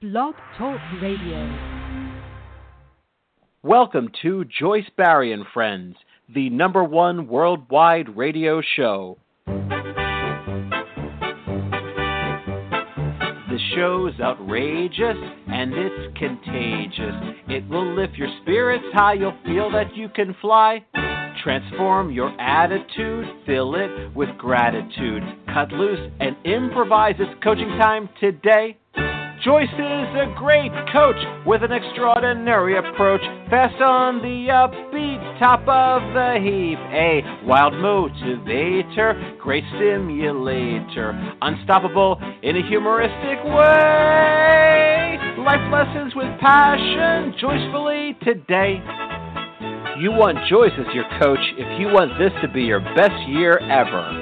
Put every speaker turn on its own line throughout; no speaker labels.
Blog Talk Radio.
Welcome to Joyce Barry and Friends, the #1 worldwide radio show. The show's outrageous and it's contagious. It will lift your spirits high, you'll feel that you can fly. Transform your attitude, fill it with gratitude. Cut loose and improvise. It's coaching time today. Joyce is a great coach with an extraordinary approach. Fast on the upbeat, top of the heap. A wild motivator, great stimulator. Unstoppable in a humoristic way. Life lessons with passion, joyfully today. You want Joyce as your coach if you want this to be your best year ever.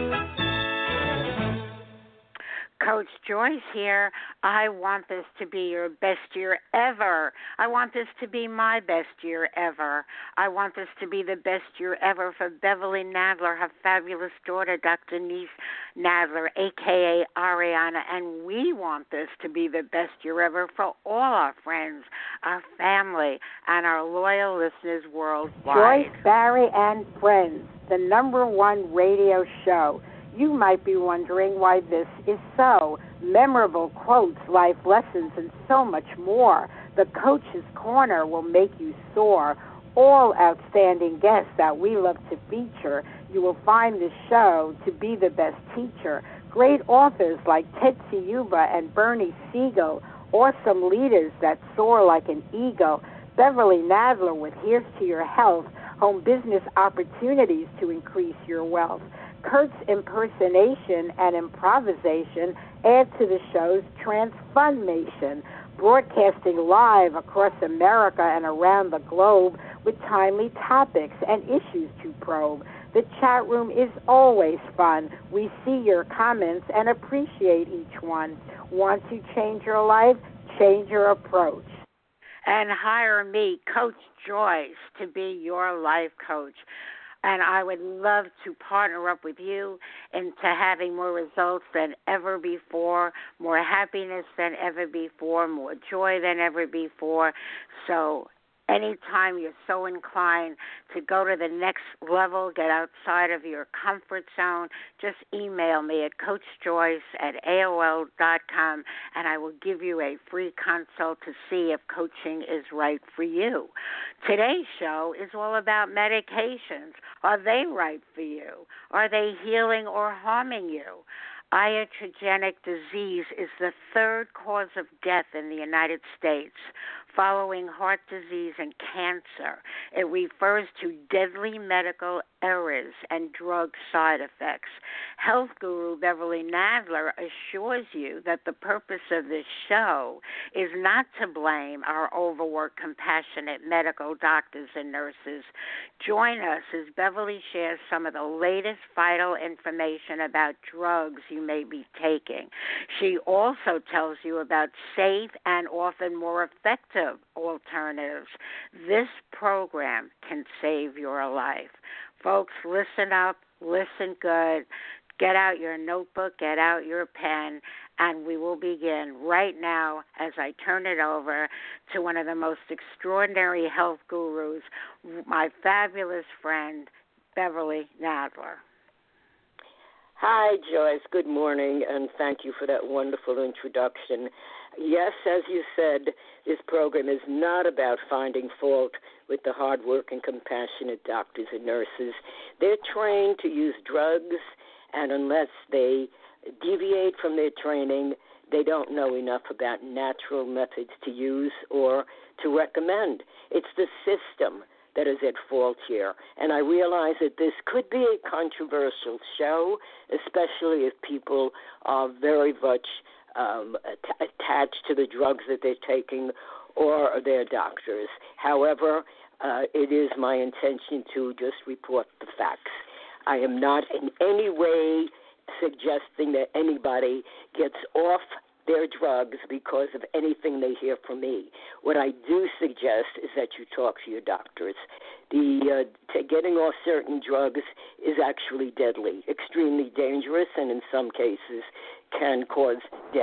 Coach Joyce here. I want this to be your best year ever. I want this to be my best year ever. I want this to be the best year ever for Beverly Nadler, her fabulous daughter, Dr. Denise Nadler, a.k.a. Ariana, and we want this to be the best year ever for all our friends, our family, and our loyal listeners worldwide.
Joyce Barry and Friends, the #1 radio show. You might be wondering why this is so. Memorable quotes, life lessons, and so much more. The Coach's Corner will make you soar. All outstanding guests that we love to feature. You will find the show to be the best teacher. Great authors like Tetsi Yuba and Bernie Siegel. Awesome leaders that soar like an eagle. Beverly Nadler with Here's to Your Health. Home business opportunities to increase your wealth. Kurt's impersonation and improvisation add to the show's transformation, broadcasting live across America and around the globe with timely topics and issues to probe. The chat room is always fun. We see your comments and appreciate each one. Want to change your life? Change your approach.
And hire me, Coach Joyce, to be your life coach. And I would love to partner up with you into having more results than ever before, more happiness than ever before, more joy than ever before. So anytime you're so inclined to go to the next level, get outside of your comfort zone, just email me at coachjoyce@AOL.com, and I will give you a free consult to see if coaching is right for you. Today's show is all about medications. Are they right for you? Are they healing or harming you? Iatrogenic disease is the third cause of death in the United States, following heart disease and cancer. It refers to deadly medical errors and drug side effects. Health guru Beverly Nadler assures you that the purpose of this show is not to blame our overworked, compassionate medical doctors and nurses. Join us as Beverly shares some of the latest vital information about drugs you may be taking. She also tells you about safe and often more effective alternatives. This program can save your life. Folks, listen up, listen good. Get out your notebook, get out your pen, and we will begin right now as I turn it over to one of the most extraordinary health gurus, my fabulous friend, Beverly Nadler.
Hi, Joyce. Good morning, and thank you for that wonderful introduction. Yes, as you said, this program is not about finding fault with the hard-working, compassionate doctors and nurses. They're trained to use drugs, and unless they deviate from their training, they don't know enough about natural methods to use or to recommend. It's the system that is at fault here. And I realize that this could be a controversial show, especially if people are very much attached to the drugs that they're taking or their doctors. However, it is my intention to just report the facts. I am not in any way suggesting that anybody gets off their drugs because of anything they hear from me. What I do suggest is that you talk to your doctors. Getting off certain drugs is actually deadly, extremely dangerous, and in some cases can cause death.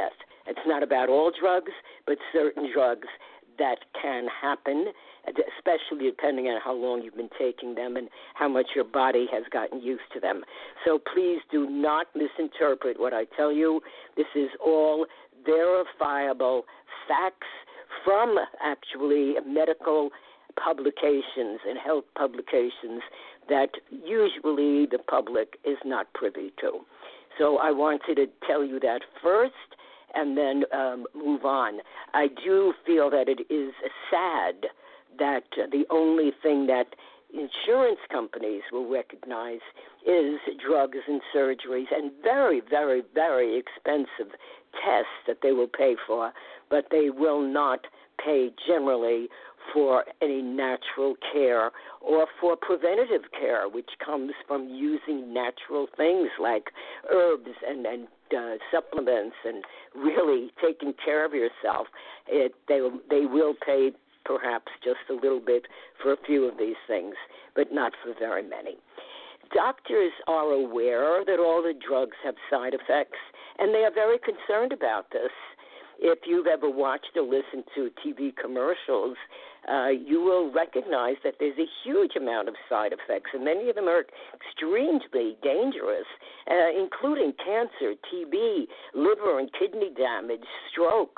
It's not about all drugs, but certain drugs that can happen, especially depending on how long you've been taking them and how much your body has gotten used to them. So please do not misinterpret what I tell you. This is all verifiable facts from actually medical publications and health publications that usually the public is not privy to. So I wanted to tell you that first and then move on. I do feel that it is sad that the only thing that insurance companies will recognize is drugs and surgeries and very, very, very expensive tests that they will pay for, but they will not pay generally for any natural care or for preventative care, which comes from using natural things like herbs and supplements and really taking care of yourself. They will pay perhaps just a little bit for a few of these things, but not for very many. Doctors are aware that all the drugs have side effects, and they are very concerned about this. If you've ever watched or listened to TV commercials, you will recognize that there's a huge amount of side effects, and many of them are extremely dangerous, including cancer, TB, liver and kidney damage, stroke,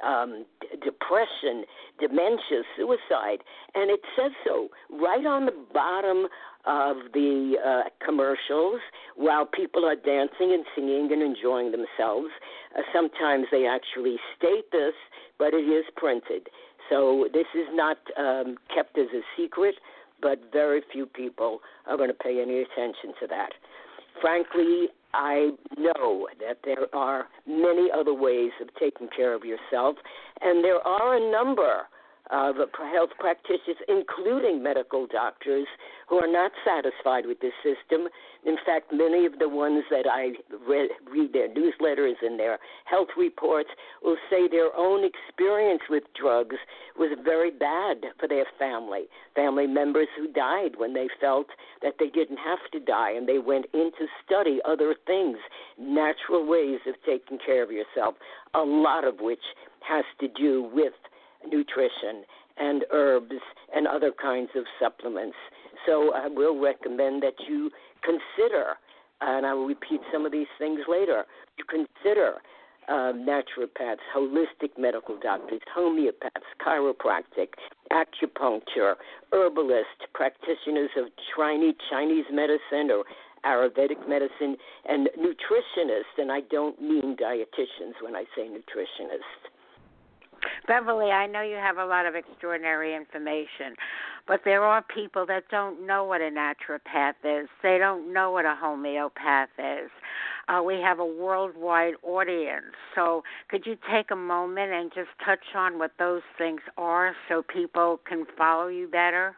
depression, dementia, suicide, and it says so right on the bottom of the commercials while people are dancing and singing and enjoying themselves. Sometimes they actually state this, but it is printed. So this is not kept as a secret, but very few people are going to pay any attention to that. Frankly, I know that there are many other ways of taking care of yourself, and there are a number of health practitioners, including medical doctors, who are not satisfied with this system. In fact, many of the ones that I read their newsletters and their health reports will say their own experience with drugs was very bad for their family members who died when they felt that they didn't have to die, and they went in to study other things, natural ways of taking care of yourself, a lot of which has to do with nutrition and herbs and other kinds of supplements. So I will recommend that you consider, and I will repeat some of these things later, you consider naturopaths, holistic medical doctors, homeopaths, chiropractic, acupuncture, herbalist, practitioners of Chinese medicine or Ayurvedic medicine, and nutritionists, and I don't mean dietitians when I say nutritionists.
Beverly, I know you have a lot of extraordinary information, but there are people that don't know what a naturopath is. They don't know what a homeopath is. We have a worldwide audience. So could you take a moment and just touch on what those things are so people can follow you better?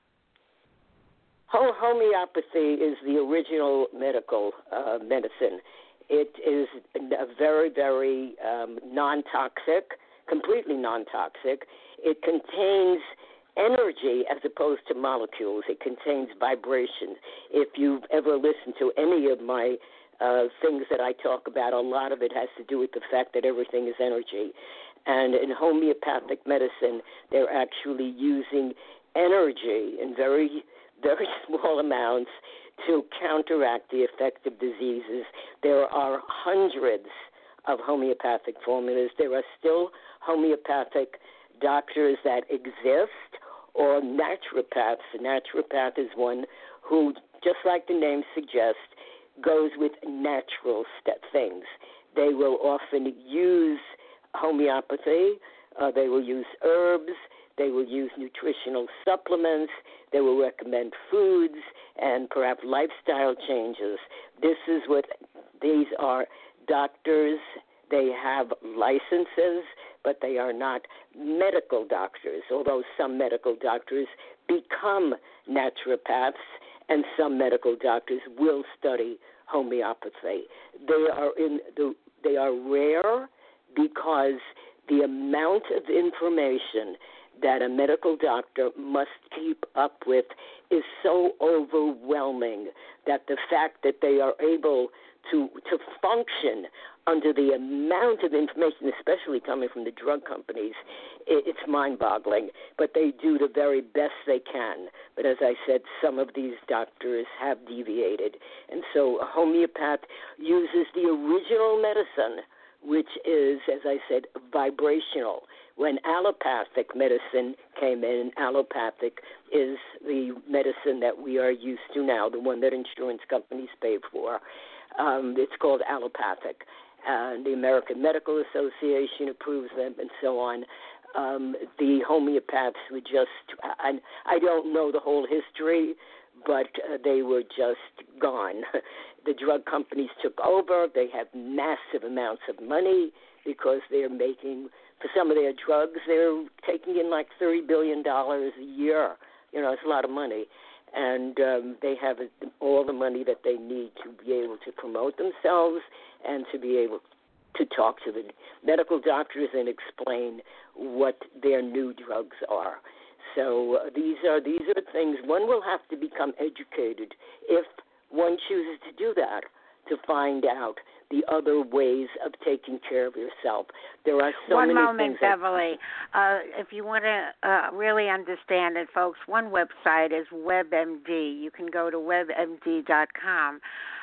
Homeopathy is the original medical medicine. It is a very, very non-toxic, completely non-toxic. It contains energy as opposed to molecules. It contains vibration. If you've ever listened to any of my things that I talk about, a lot of it has to do with the fact that everything is energy. And in homeopathic medicine, they're actually using energy in very, very small amounts to counteract the effect of diseases. There are hundreds of homeopathic formulas. There are still homeopathic doctors that exist, or naturopaths. A naturopath is one who, just like the name suggests, goes with natural things. They will often use homeopathy. They will use herbs. They will use nutritional supplements. They will recommend foods and perhaps lifestyle changes. This is what these are. Doctors, they have licenses, but they are not medical doctors, although some medical doctors become naturopaths and some medical doctors will study homeopathy. They are rare because the amount of information that a medical doctor must keep up with is so overwhelming that the fact that they are able to function under the amount of information, especially coming from the drug companies, it's mind-boggling. But they do the very best they can. But as I said, some of these doctors have deviated. And so a homeopath uses the original medicine, which is, as I said, vibrational. When allopathic medicine came in, allopathic is the medicine that we are used to now, the one that insurance companies pay for. It's called allopathic. The American Medical Association approves them, and so on. The homeopaths were just, I don't know the whole history, but they were just gone. The drug companies took over. They have massive amounts of money because they're making, for some of their drugs, they're taking in like $30 billion a year. It's a lot of money. And they have all the money that they need to be able to promote themselves and to be able to talk to the medical doctors and explain what their new drugs are. So these are things. One will have to become educated if one chooses to do that, to find out the other ways of taking care of yourself. There are so many things.
One moment, Beverly. If you want to really understand it, folks, one website is WebMD. You can go to WebMD.com.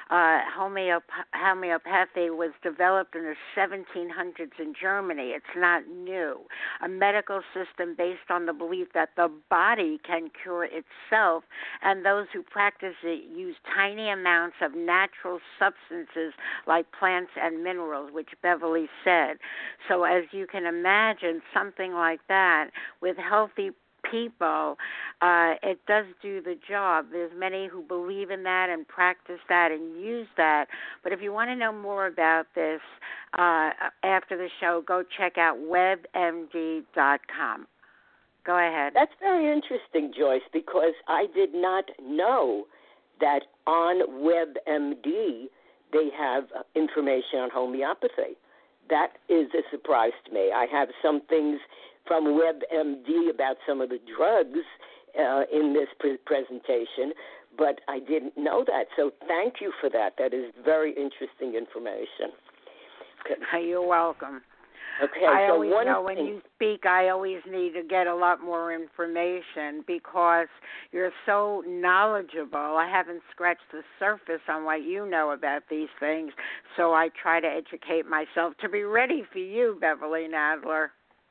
Homeopathy was developed in the 1700s in Germany. It's not new. A medical system based on the belief that the body can cure itself, and those who practice it use tiny amounts of natural substances like plants and minerals, which Beverly said. So as you can imagine, something like that with healthy people, it does do the job. There's many who believe in that and practice that and use that. But if you want to know more about this after the show, go check out WebMD.com. Go ahead.
That's very interesting, Joyce, because I did not know that on WebMD they have information on homeopathy. That is a surprise to me. I have some things from WebMD about some of the drugs in this presentation, but I didn't know that. So thank you for that. That is very interesting information.
Okay. You're welcome.
Okay,
I
so
always know when you speak, I always need to get a lot more information because you're so knowledgeable. I haven't scratched the surface on what you know about these things, so I try to educate myself to be ready for you, Beverly Nadler.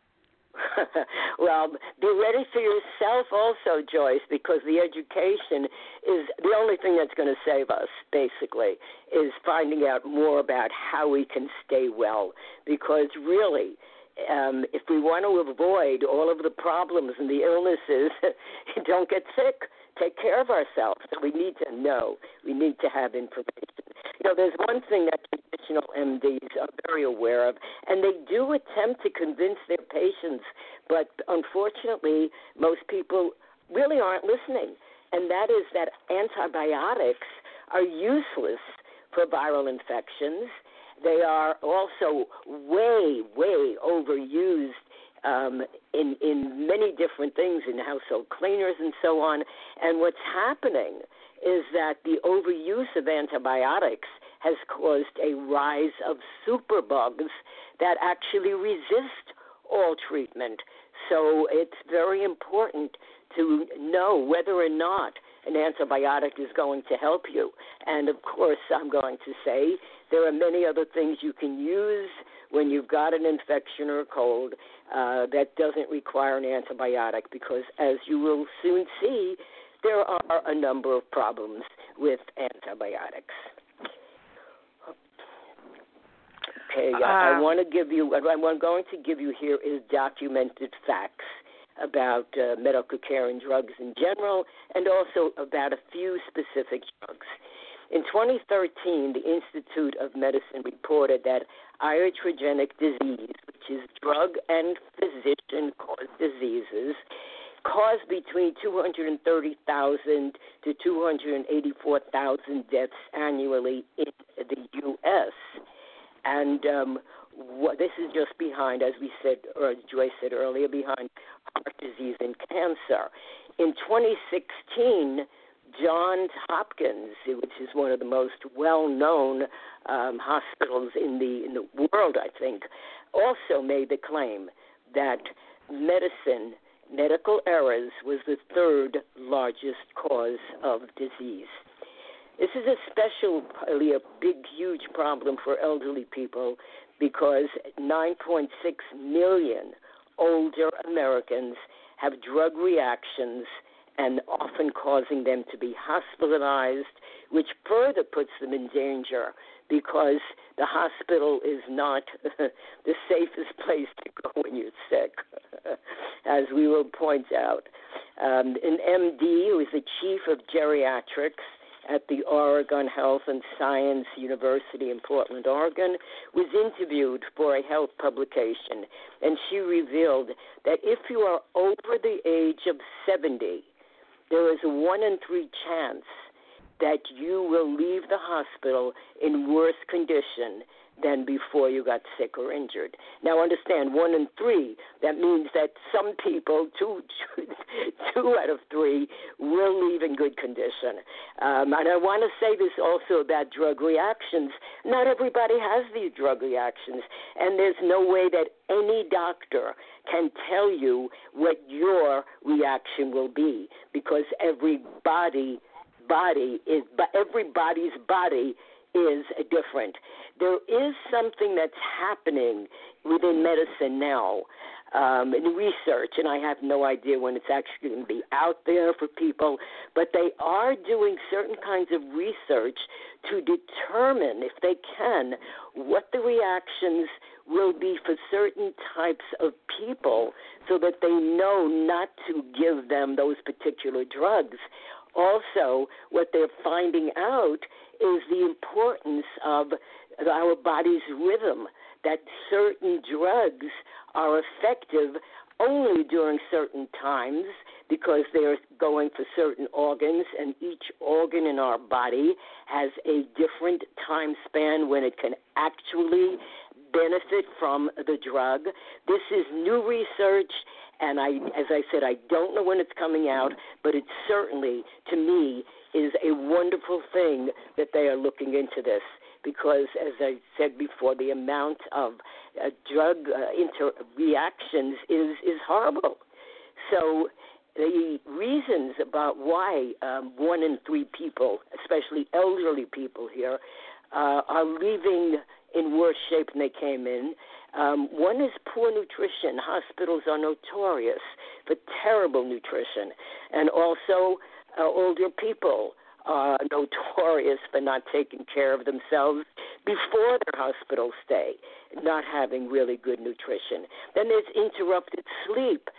Well, be ready for yourself also, Joyce, because the education is the only thing that's going to save us, basically, is finding out more about how we can stay well. Because really, if we want to avoid all of the problems and the illnesses, don't get sick. Take care of ourselves. So we need to know. We need to have information. There's one thing that traditional MDs are very aware of, and they do attempt to convince their patients, but unfortunately, most people really aren't listening, and that is that antibiotics are useless for viral infections. They are also way, way overused in many different things, in household cleaners and so on. And what's happening is that the overuse of antibiotics has caused a rise of superbugs that actually resist all treatment. So it's very important to know whether or not an antibiotic is going to help you. And, of course, I'm going to say there are many other things you can use when you've got an infection or a cold that doesn't require an antibiotic because, as you will soon see, there are a number of problems with antibiotics. Okay, I want to give you, what I'm going to give you here is documented facts about medical care and drugs in general, and also about a few specific drugs. In 2013, the Institute of Medicine reported that iatrogenic disease, which is drug and physician-caused diseases, cause between 230,000 to 284,000 deaths annually in the U.S., and this is just behind, as we said, or Joyce said earlier, behind heart disease and cancer. In 2016, Johns Hopkins, which is one of the most well-known hospitals in the world, I think, also made the claim that medical errors was the third largest cause of disease. This is especially a big, huge problem for elderly people because 9.6 million older Americans have drug reactions and often causing them to be hospitalized, which further puts them in danger because the hospital is not the safest place to go when you're sick, as we will point out. An MD who is the chief of geriatrics at the Oregon Health and Science University in Portland, Oregon, was interviewed for a health publication, and she revealed that if you are over the age of 70, there is a 1 in 3 chance that you will leave the hospital in worse condition than before you got sick or injured. Now, understand, 1 in 3, that means that some people, two out of 3, will leave in good condition. And I want to say this also about drug reactions. Not everybody has these drug reactions, and there's no way that any doctor can tell you what your reaction will be because everybody's body is different. There is something that's happening within medicine now in research, and I have no idea when it's actually going to be out there for people, but they are doing certain kinds of research to determine, if they can, what the reactions will be for certain types of people so that they know not to give them those particular drugs. Also, what they're finding out is the importance of our body's rhythm, that certain drugs are effective only during certain times because they're going for certain organs, and each organ in our body has a different time span when it can actually benefit from the drug. This is new research, and as I said, I don't know when it's coming out, but it certainly, to me, is a wonderful thing that they are looking into this because, as I said before, the amount of drug reactions is horrible. So the reasons about why 1 in 3 people, especially elderly people here, are leaving in worse shape than they came in. One is poor nutrition. Hospitals are notorious for terrible nutrition. And also, older people are notorious for not taking care of themselves before their hospital stay, not having really good nutrition. Then there's interrupted sleep.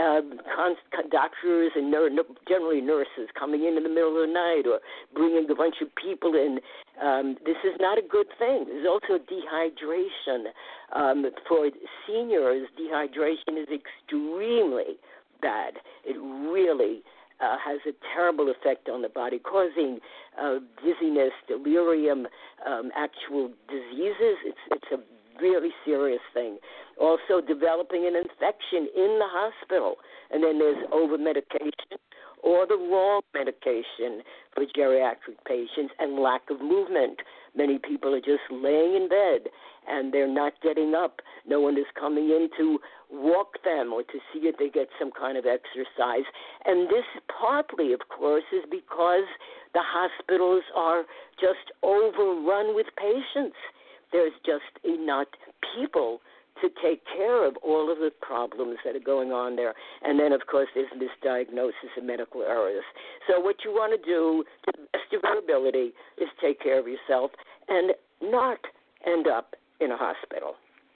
Doctors and generally nurses coming in the middle of the night or bringing a bunch of people in. This is not a good thing. There's also dehydration. For seniors, dehydration is extremely bad. It really has a terrible effect on the body, causing dizziness, delirium, actual diseases. It's a really serious thing. Also developing an infection in the hospital. And then there's over-medication or the wrong medication for geriatric patients and lack of movement. Many people are just laying in bed and they're not getting up. No one is coming in to walk them or to see if they get some kind of exercise. And this partly, of course, is because the hospitals are just overrun with patients. There's just not people to take care of all of the problems that are going on there. And then, of course, there's misdiagnosis and medical errors. So what you want to do, to the best of your ability, is take care of yourself and not end up in a hospital.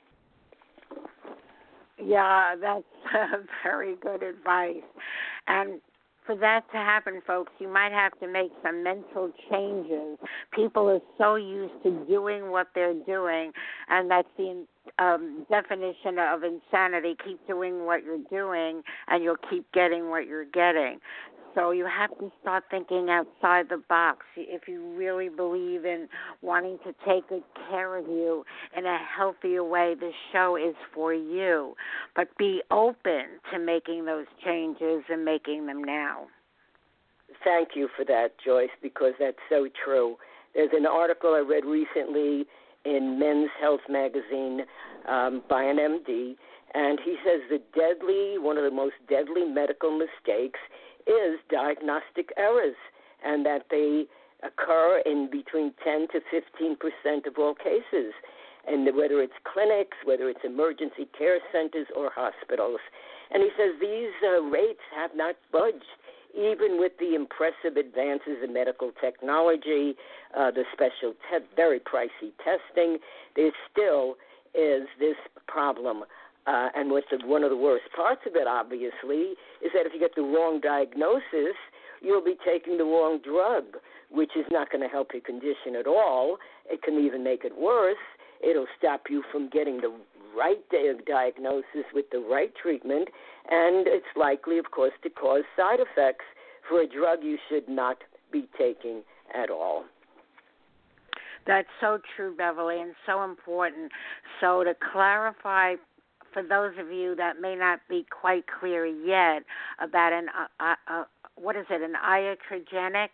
Yeah, that's very good advice. And for that to happen, folks, you might have to make some mental changes. People are so used to doing what they're doing, and that's the definition of insanity. Keep doing what you're doing, and you'll keep getting what you're getting. So you have to start thinking outside the box. If you really believe in wanting to take good care of you in a healthier way, this show is for you. But be open to making those changes and making them now.
Thank you for that, Joyce, because that's so true. There's an article I read recently in Men's Health magazine by an MD, and he says one of the most deadly medical mistakes is diagnostic errors, and that they occur in between 10 to 15% of all cases, and whether it's clinics, whether it's emergency care centers or hospitals. And he says these rates have not budged, even with the impressive advances in medical technology, the special very pricey testing. There still is this problem. And one of the worst parts of it, obviously, is that if you get the wrong diagnosis, you'll be taking the wrong drug, which is not going to help your condition at all. It can even make it worse. It'll stop you from getting the right diagnosis with the right treatment, and it's likely, of course, to cause side effects for a drug you should not be taking at all.
That's so true, Beverly, and so important. So to clarify, for those of you that may not be quite clear yet about an iatrogenic?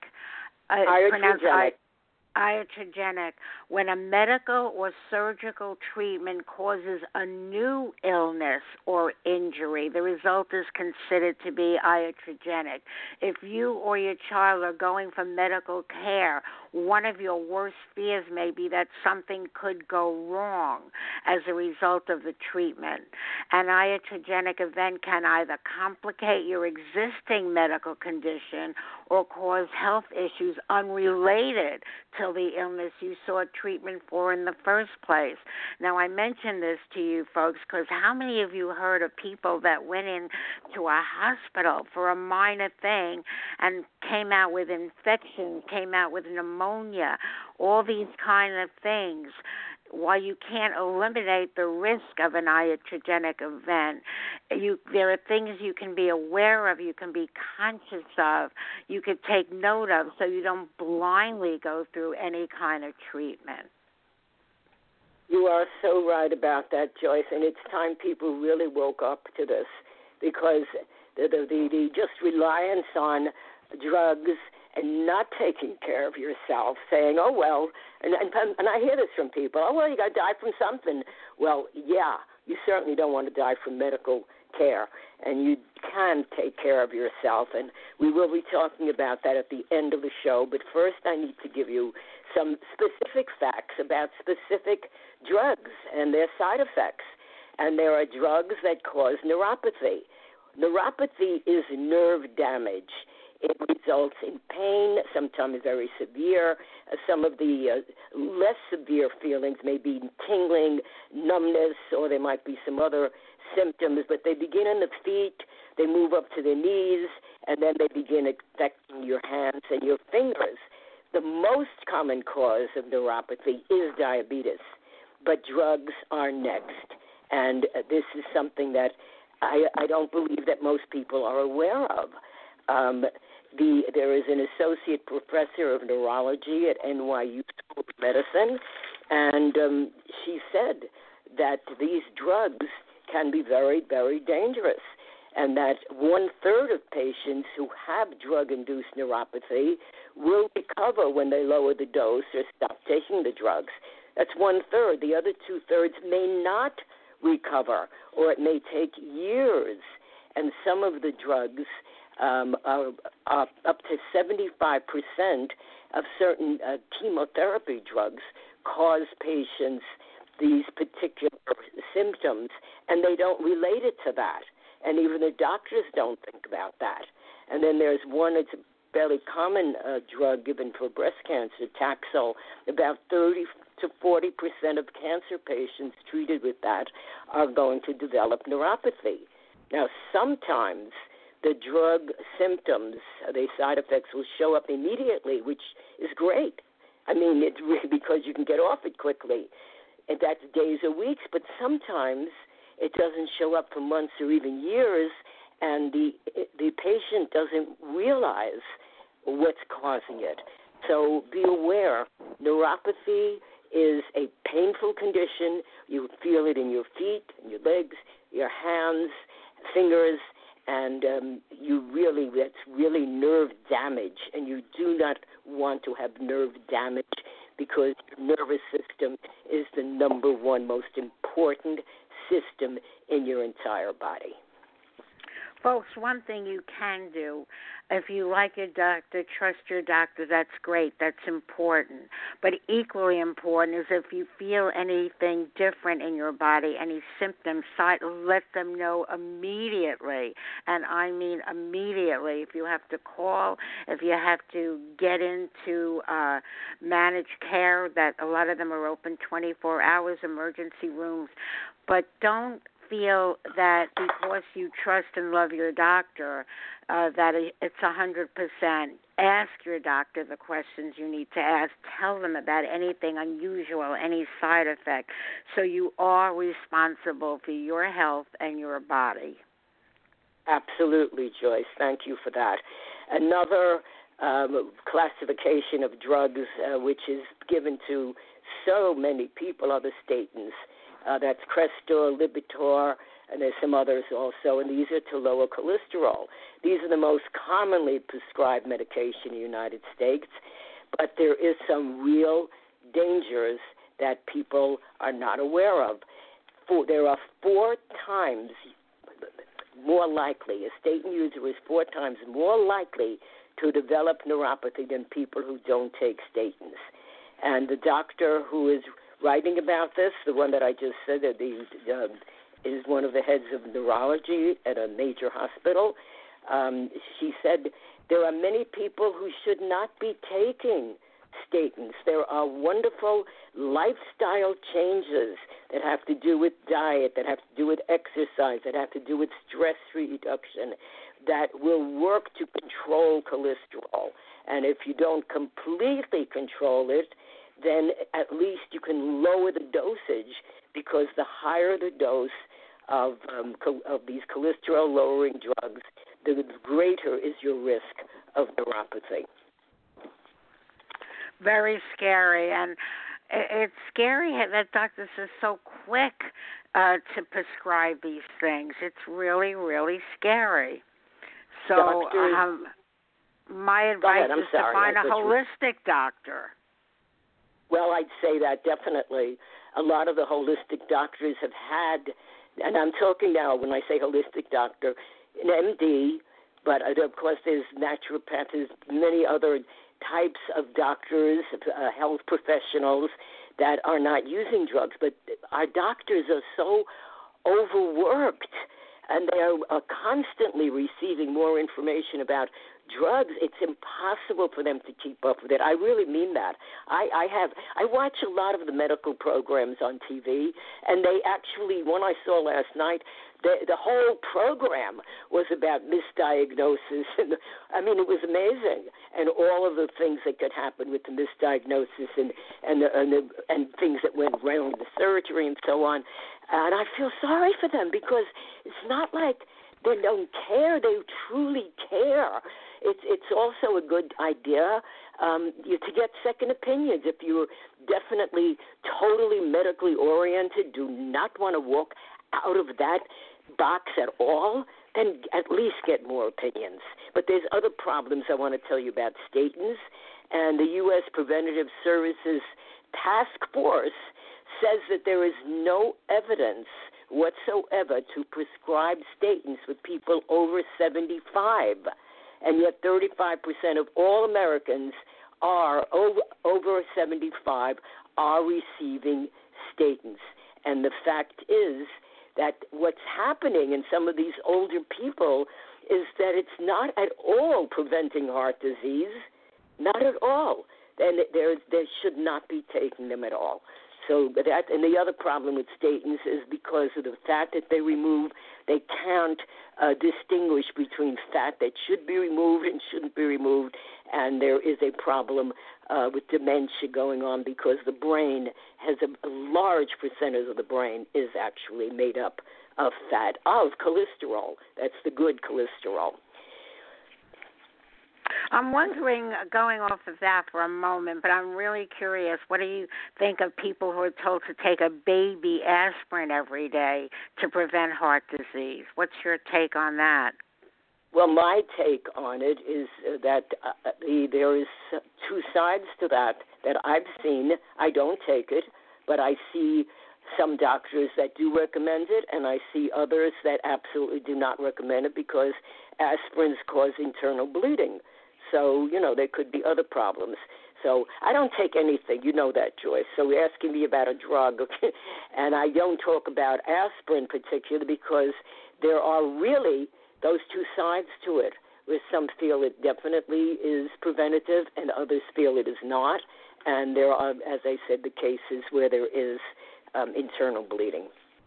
Iatrogenic, when a medical or surgical treatment causes a new illness or injury, the result is considered to be iatrogenic. If you or your child are going for medical care, one of your worst fears may be that something could go wrong as a result of the treatment. An iatrogenic event can either complicate your existing medical condition or cause health issues unrelated to the illness you sought treatment for in the first place. Now, I mention this to you folks because how many of you heard of people that went into a hospital for a minor thing and came out with infection, came out with pneumonia, all these kind of things? While you can't eliminate the risk of an iatrogenic event, there are things you can be aware of, you can be conscious of, you could take note of so you don't blindly go through any kind of treatment.
You are so right about that, Joyce, and it's time people really woke up to this, because the just reliance on drugs and not taking care of yourself, saying, oh, well, and I hear this from people, oh, well, you got to die from something. Well, yeah, you certainly don't want to die from medical care, and you can take care of yourself, and we will be talking about that at the end of the show. But first I need to give you some specific facts about specific drugs and their side effects. And there are drugs that cause neuropathy. Neuropathy is nerve damage. It results in pain, sometimes very severe. Some of the less severe feelings may be tingling, numbness, or there might be some other symptoms, but they begin in the feet, they move up to the knees, and then they begin affecting your hands and your fingers. The most common cause of neuropathy is diabetes, but drugs are next. And this is something that I don't believe that most people are aware of. There is an associate professor of neurology at NYU School of Medicine, and she said that these drugs can be very, very dangerous, and that 1/3 of patients who have drug-induced neuropathy will recover when they lower the dose or stop taking the drugs. That's 1/3. The other 2/3 may not recover, or it may take years, and some of the drugs are up to 75% of certain chemotherapy drugs cause patients these particular symptoms, and they don't relate it to that. And even the doctors don't think about that. And then there's one, it's a fairly common drug given for breast cancer, Taxol. About 30 to 40% of cancer patients treated with that are going to develop neuropathy. Now, sometimes the drug symptoms, the side effects, will show up immediately, which is great. I mean, it's really because you can get off it quickly. And that's days or weeks, but sometimes it doesn't show up for months or even years, and the patient doesn't realize what's causing it. So be aware, neuropathy is a painful condition. You feel it in your feet, in your legs, your hands, fingers, and that's really nerve damage, and you do not want to have nerve damage because your nervous system is the number one most important system in your entire body.
Folks, one thing you can do, if you like your doctor, trust your doctor, that's great, that's important. But equally important is if you feel anything different in your body, any symptoms, let them know immediately. And I mean immediately. If you have to call, if you have to get into managed care, that a lot of them are open 24 hours, emergency rooms. But don't feel that because you trust and love your doctor that it's 100%. Ask your doctor the questions you need to ask. Tell them about anything unusual, any side effect. So you are responsible for your health and your body.
Absolutely, Joyce. Thank you for that. Another classification of drugs which is given to so many people are the statins. That's Crestor, Lipitor, and there's some others also, and these are to lower cholesterol. These are the most commonly prescribed medication in the United States, but there is some real dangers that people are not aware of. There are 4 times more likely, a statin user is 4 times more likely to develop neuropathy than people who don't take statins. And the doctor who is writing about this, the one that I just said, is one of the heads of neurology at a major hospital. She said there are many people who should not be taking statins. There are wonderful lifestyle changes that have to do with diet, that have to do with exercise, that have to do with stress reduction, that will work to control cholesterol. And if you don't completely control it, then at least you can lower the dosage, because the higher the dose of these cholesterol-lowering drugs, the greater is your risk of neuropathy.
Very scary, and it's scary that doctors are so quick to prescribe these things. It's really, really scary. So my advice is to find a holistic doctor.
Well, I'd say that definitely. A lot of the holistic doctors have had, and I'm talking now when I say holistic doctor, an MD, but of course there's naturopaths, there's many other types of doctors, health professionals that are not using drugs. But our doctors are so overworked, and they are constantly receiving more information about drugs. It's impossible for them to keep up with it. I really mean that. I watch a lot of the medical programs on TV, and they actually, one I saw last night, the whole program was about misdiagnosis. And I mean, it was amazing, and all of the things that could happen with the misdiagnosis and things that went wrong with the surgery and so on. And I feel sorry for them, because it's not like they don't care. They truly care. It's also a good idea to get second opinions. If you're definitely totally medically oriented, do not want to walk out of that box at all, then at least get more opinions. But there's other problems I want to tell you about statins. And the U.S. Preventative Services Task Force says that there is no evidence whatsoever to prescribe statins with people over 75. And yet 35% of all Americans are over 75 are receiving statins. And the fact is that what's happening in some of these older people is that it's not at all preventing heart disease, not at all. And they should not be taking them at all. So that, and the other problem with statins is because of the fat that they can't distinguish between fat that should be removed and shouldn't be removed, and there is a problem with dementia going on because the brain has a large percentage of the brain is actually made up of fat, of cholesterol. That's the good cholesterol.
I'm wondering, going off of that for a moment, but I'm really curious, what do you think of people who are told to take a baby aspirin every day to prevent heart disease? What's your take on that?
Well, my take on it is that there is two sides to that I've seen. I don't take it, but I see some doctors that do recommend it, and I see others that absolutely do not recommend it because aspirins cause internal bleeding. So, there could be other problems. So I don't take anything. You know that, Joyce. So you're asking me about a drug, and I don't talk about aspirin particularly because there are really those two sides to it, where some feel it definitely is preventative and others feel it is not. And there are, as I said, the cases where there is internal bleeding.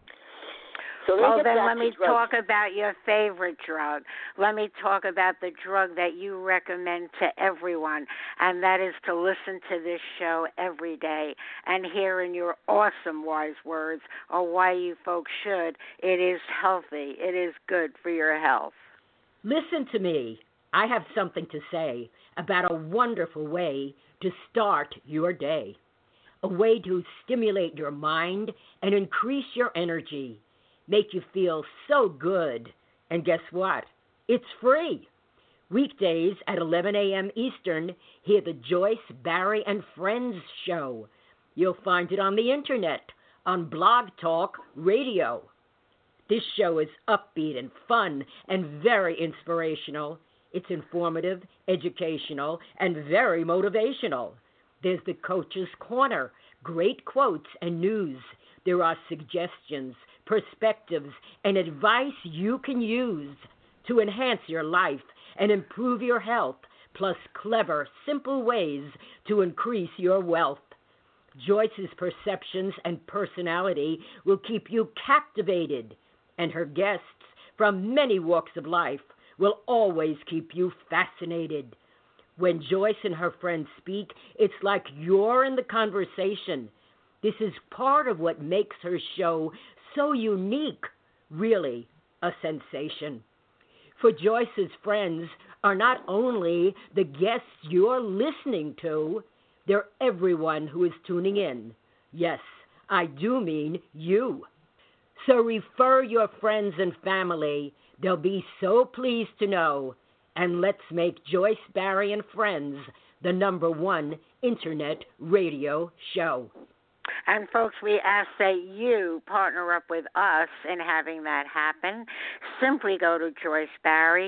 So
let me talk about your favorite drug. Let me talk about the drug that you recommend to everyone, and that is to listen to this show every day and hear in your awesome wise words or why you folks should. It is healthy. It is good for your health.
Listen to me. I have something to say about a wonderful way to start your day, a way to stimulate your mind and increase your energy. Make you feel so good. And guess what? It's free. Weekdays at 11 a.m. Eastern, hear the Joyce, Barrie, and Friends show. You'll find it on the internet, on Blog Talk Radio. This show is upbeat and fun and very inspirational. It's informative, educational, and very motivational. There's the Coach's Corner, great quotes and news. There are suggestions, perspectives, and advice you can use to enhance your life and improve your health, plus clever, simple ways to increase your wealth. Joyce's perceptions and personality will keep you captivated, and her guests from many walks of life will always keep you fascinated. When Joyce and her friends speak, it's like you're in the conversation. This is part of what makes her show so unique, really a sensation. For Joyce's friends are not only the guests you're listening to, they're everyone who is tuning in. Yes, I do mean you. So refer your friends and family. They'll be so pleased to know. And let's make Joyce, Barrie, and Friends the #1 internet radio show.
And, folks, we ask that you partner up with us in having that happen. Simply go to Joyce Barrie,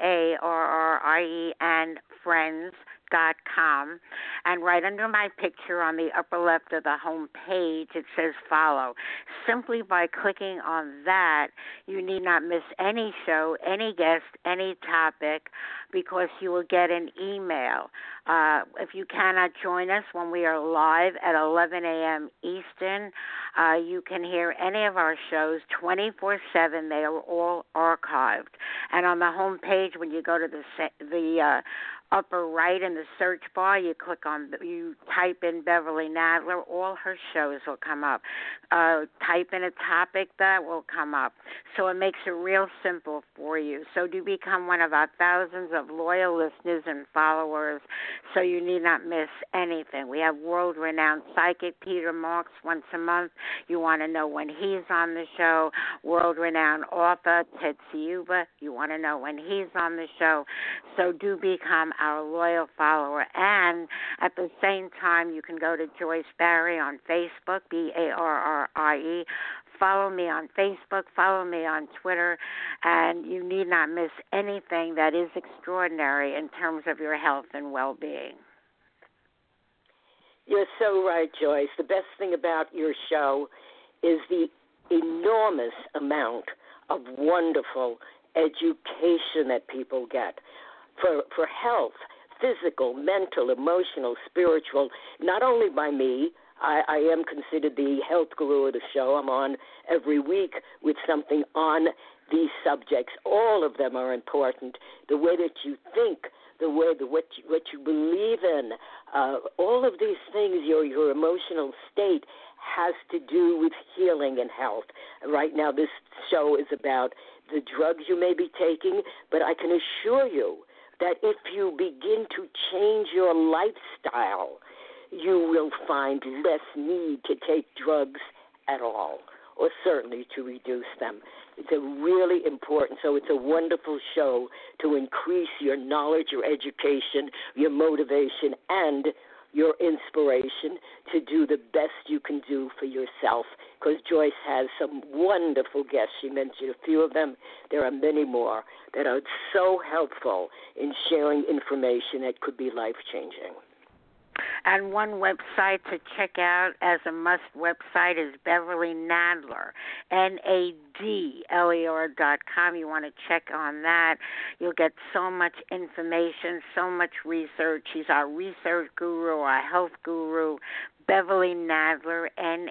BARRIE, and friends.com, and right under my picture on the upper left of the home page, it says follow. Simply by clicking on that, you need not miss any show, any guest, any topic, because you will get an email. If you cannot join us when we are live at 11 a.m. Eastern, you can hear any of our shows 24/7. They are all archived. And on the home page, when you go to the upper right in the search bar, you type in Beverly Nadler, all her shows will come up. Type in a topic, that will come up. So it makes it real simple for you. So do become one of our thousands of loyal listeners and followers, so you need not miss anything. We have world-renowned psychic Peter Marks once a month. You want to know when he's on the show. World-renowned author Ted Ciuba. You want to know when he's on the show. So do become our loyal follower. And at the same time, you can go to Joyce Barrie on Facebook, BARRIE. Follow me on Facebook, follow me on Twitter, and you need not miss anything that is extraordinary in terms of your health and well-being.
You're so right, Joyce. The best thing about your show is the enormous amount of wonderful education that people get for health, physical, mental, emotional, spiritual, not only by me. I am considered the health guru of the show. I'm on every week with something on these subjects. All of them are important. The way that you think, what you believe in, all of these things, your emotional state has to do with healing and health. Right now, this show is about the drugs you may be taking, but I can assure you that if you begin to change your lifestyle, you will find less need to take drugs at all. or certainly to reduce them. It's a really important, so it's a wonderful show to increase your knowledge, your education, your motivation, and your inspiration to do the best you can do for yourself, because Joyce has some wonderful guests. She mentioned a few of them. There are many more that are so helpful in sharing information that could be life-changing.
And one website to check out as a must website is Beverly Nadler, NADLER.com. You want to check on that. You'll get so much information, so much research. She's our research guru, our health guru, Beverly Nadler,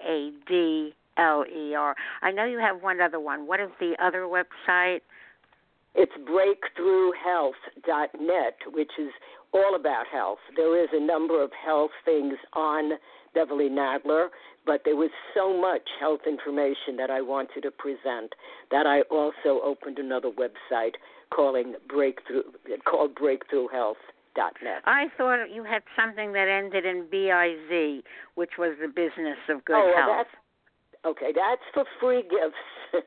NADLER. I know you have one other one. What is the other website?
It's breakthroughhealth.net, which is all about health. There is a number of health things on Beverly Nadler, but there was so much health information that I wanted to present that I also opened another website called breakthroughhealth.net.
I thought you had something that ended in BIZ, which was the business of good health.
That's for free gifts.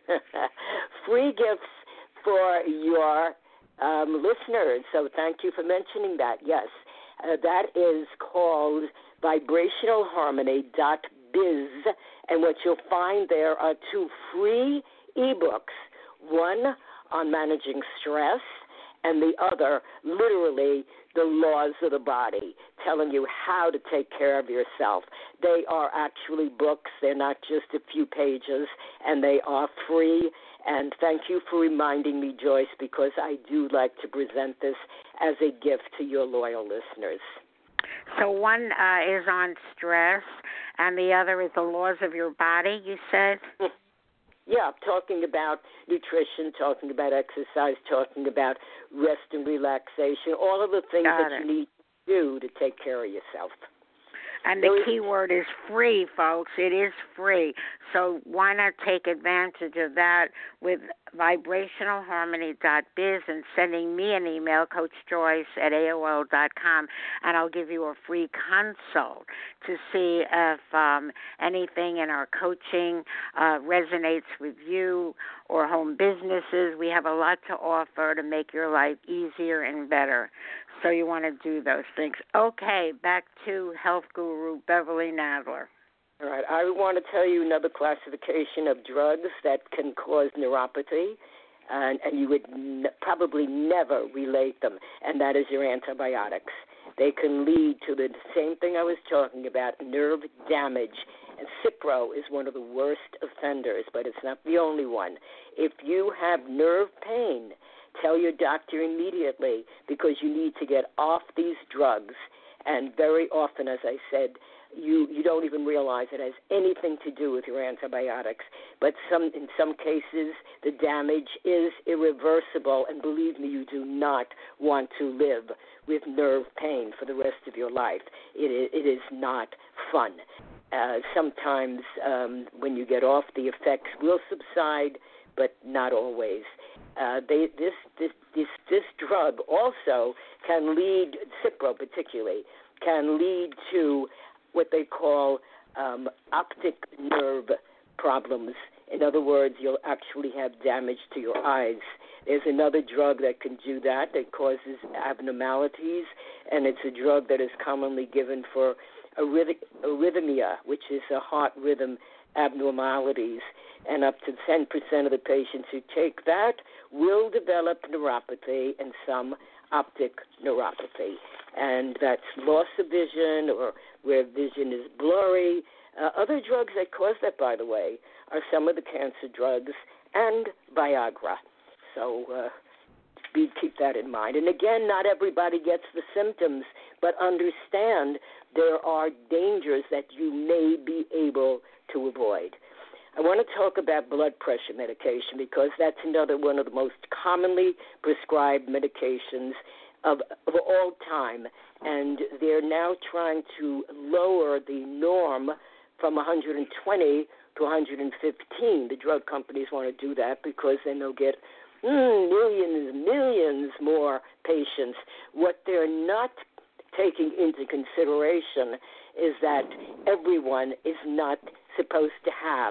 Free gifts for your listeners, so thank you for mentioning that. Yes, that is called vibrationalharmony.biz, and what you'll find there are 2 free ebooks, one on managing stress, and the other, literally, the laws of the body, telling you how to take care of yourself. They are actually books. They're not just a few pages, and they are free. And thank you for reminding me, Joyce, because I do like to present this as a gift to your loyal listeners.
So one is on stress, and the other is the laws of your body, you said?
Yeah, talking about nutrition, talking about exercise, talking about rest and relaxation, all of the things you need to do to take care of yourself.
And the key word is free, folks. It is free. So why not take advantage of that with vibrationalharmony.biz and sending me an email, CoachJoyce@AOL.com, and I'll give you a free consult to see if anything in our coaching resonates with you or home businesses. We have a lot to offer to make your life easier and better. So you want to do those things. Okay, back to health guru Beverly Nadler.
All right, I want to tell you another classification of drugs that can cause neuropathy, and you would probably never relate them, and that is your antibiotics. They can lead to the same thing I was talking about, nerve damage. And Cipro is one of the worst offenders, but it's not the only one. If you have nerve pain, tell your doctor immediately, because you need to get off these drugs. And very often, as I said, you don't even realize it has anything to do with your antibiotics. But in some cases, the damage is irreversible. And believe me, you do not want to live with nerve pain for the rest of your life. It is not fun. Sometimes when you get off, the effects will subside, but not always. This drug also can lead, Cipro particularly, can lead to what they call optic nerve problems. In other words, you'll actually have damage to your eyes. There's another drug that can do that causes abnormalities, and it's a drug that is commonly given for arrhythmia, which is a heart rhythm abnormalities, and up to 10% of the patients who take that will develop neuropathy and some optic neuropathy. And that's loss of vision or where vision is blurry. Other drugs that cause that, by the way, are some of the cancer drugs and Viagra. So keep that in mind. And again, not everybody gets the symptoms, but understand there are dangers that you may be able to avoid. I want to talk about blood pressure medication because that's another one of the most commonly prescribed medications of all time, and they're now trying to lower the norm from 120 to 115. The drug companies want to do that because then they'll get millions more patients. What they're not taking into consideration is that everyone is not supposed to have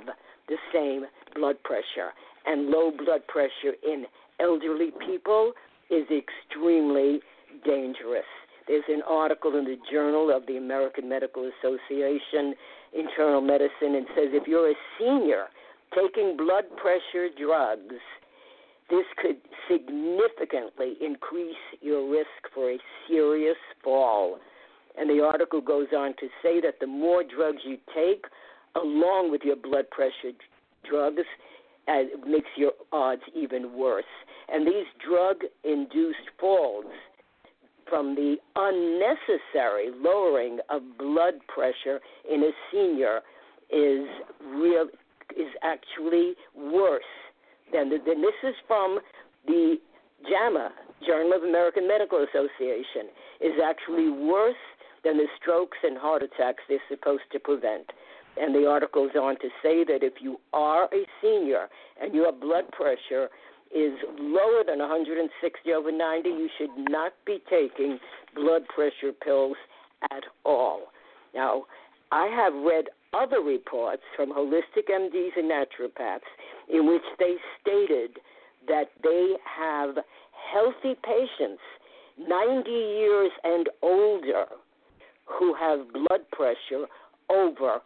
the same blood pressure. And low blood pressure in elderly people is extremely dangerous. There's an article in the Journal of the American Medical Association, Internal Medicine, and says if you're a senior taking blood pressure drugs, this could significantly increase your risk for a serious fall. And the article goes on to say that the more drugs you take, along with your blood pressure drugs, it makes your odds even worse. And these drug-induced falls from the unnecessary lowering of blood pressure in a senior is actually worse than this is from the JAMA, Journal of American Medical Association, is actually worse than the strokes and heart attacks they're supposed to prevent. And the article goes on to say that if you are a senior and your blood pressure is lower than 160/90, you should not be taking blood pressure pills at all. Now, I have read other reports from holistic MDs and naturopaths in which they stated that they have healthy patients, 90 years and older, who have blood pressure over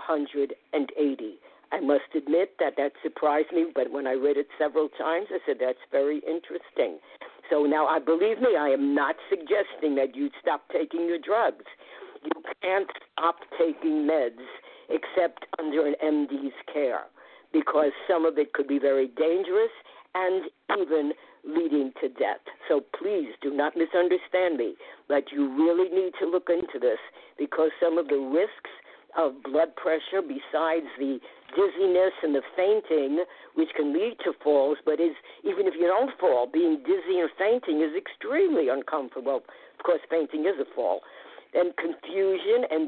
180. I must admit that surprised me, but when I read it several times, I said, that's very interesting. So now, believe me, I am not suggesting that you stop taking your drugs. You can't stop taking meds except under an MD's care, because some of it could be very dangerous and even leading to death. So please do not misunderstand me, but you really need to look into this, because some of the risks of blood pressure, besides the dizziness and the fainting, which can lead to falls, but even if you don't fall, being dizzy and fainting is extremely uncomfortable. Of course, fainting is a fall. Then confusion and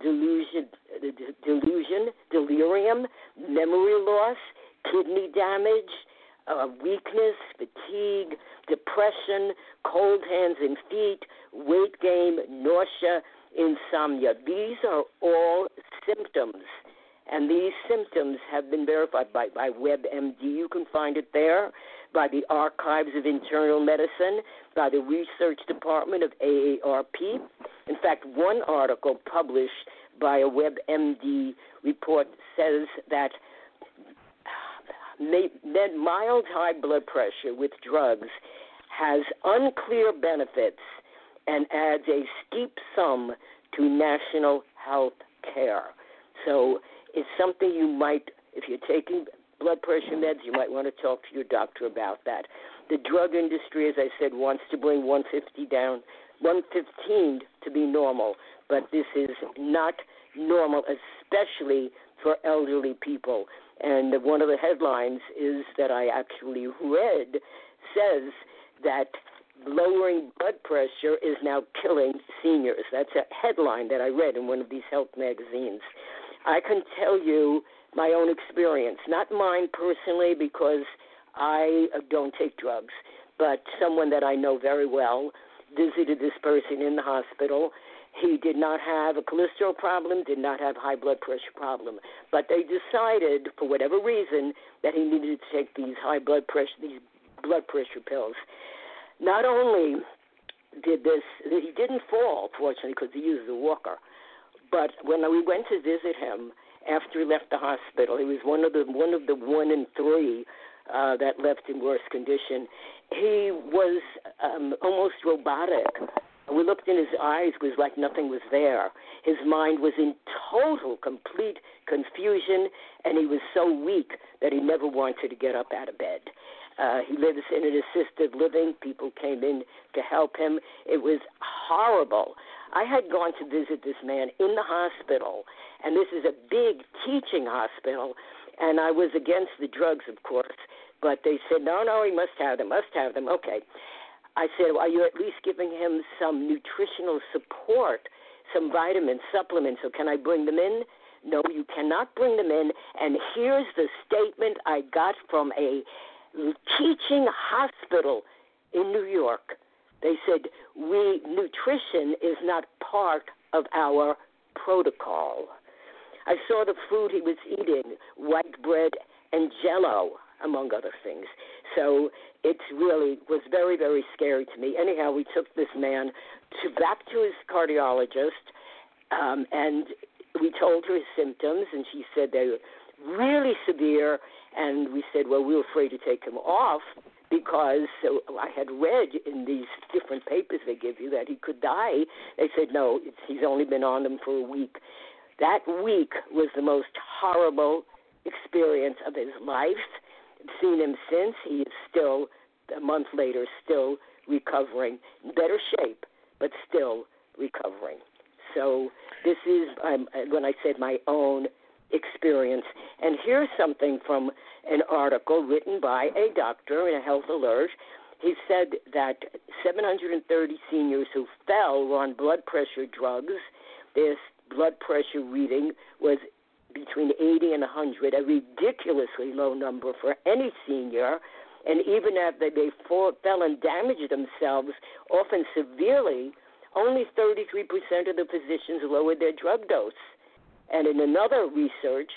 delirium, memory loss, kidney damage, weakness, fatigue, depression, cold hands and feet, weight gain, nausea, insomnia. These are all symptoms, and these symptoms have been verified by WebMD. You can find it there, by the Archives of Internal Medicine, by the Research Department of AARP. In fact, one article published by a WebMD report says that mild high blood pressure with drugs has unclear benefits and adds a steep sum to national health care. So it's something you might, if you're taking blood pressure meds, you might want to talk to your doctor about that. The drug industry, as I said, wants to bring 150 down, 115 to be normal, but this is not normal, especially for elderly people. And one of the headlines is that I actually read says that lowering blood pressure is now killing seniors. That's a headline that I read in one of these health magazines. I can tell you my own experience, not mine personally because I don't take drugs, but someone that I know very well visited this person in the hospital. He did not have a cholesterol problem, did not have high blood pressure problem, but they decided for whatever reason that he needed to take these these blood pressure pills. Not only did he didn't fall, fortunately, because he used a walker, but when we went to visit him after he left the hospital, he was one of the 1 in 3 that left in worse condition. He was almost robotic. We looked in his eyes, it was like nothing was there. His mind was in total, complete confusion, and he was so weak that he never wanted to get up out of bed. He lives in an assisted living. People came in to help him. It was horrible. I had gone to visit this man in the hospital, and this is a big teaching hospital, and I was against the drugs, of course, but they said, no, he must have them. Okay. I said, well, are you at least giving him some nutritional support, some vitamin supplements, so can I bring them in? No, you cannot bring them in, and here's the statement I got from a teaching hospital in New York. They said, nutrition is not part of our protocol. I saw the food he was eating, white bread and Jell-O, among other things. So it really was very, very scary to me. Anyhow, we took this man back to his cardiologist, and we told her his symptoms, and she said they were really severe, and we said, well, we were afraid to take him off because I had read in these different papers they give you that he could die. They said, no, he's only been on them for a week. That week was the most horrible experience of his life. I've seen him since. He is still, a month later, still recovering. In better shape, but still recovering. So this is, when I said my own experience. And here's something from an article written by a doctor in a Health Alert. He said that 730 seniors who fell were on blood pressure drugs. Their blood pressure reading was between 80 and 100, a ridiculously low number for any senior. And even after they fell and damaged themselves, often severely, only 33% of the physicians lowered their drug dose. And in another research,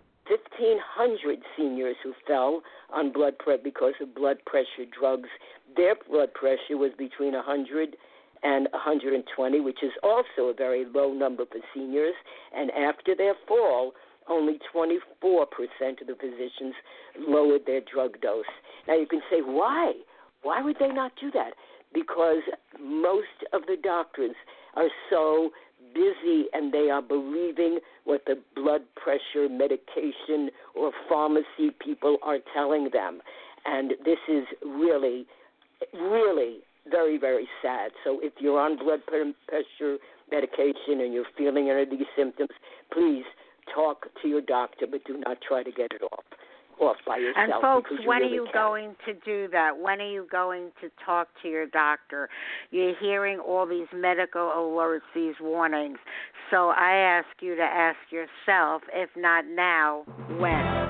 1,500 seniors who fell on blood pressure because of blood pressure drugs, their blood pressure was between 100 and 120, which is also a very low number for seniors. And after their fall, only 24% of the physicians lowered their drug dose. Now you can say, why? Why would they not do that? Because most of the doctors are so busy and they are believing what the blood pressure medication or pharmacy people are telling them. And this is really, really very, very sad. So if you're on blood pressure medication and you're feeling any of these symptoms, please talk to your doctor, but do not try to get it off by yourself.
And folks, when
really
are you going to do that? When are you going to talk to your doctor? You're hearing all these medical alerts, these warnings. So I ask you to ask yourself, if not now, when?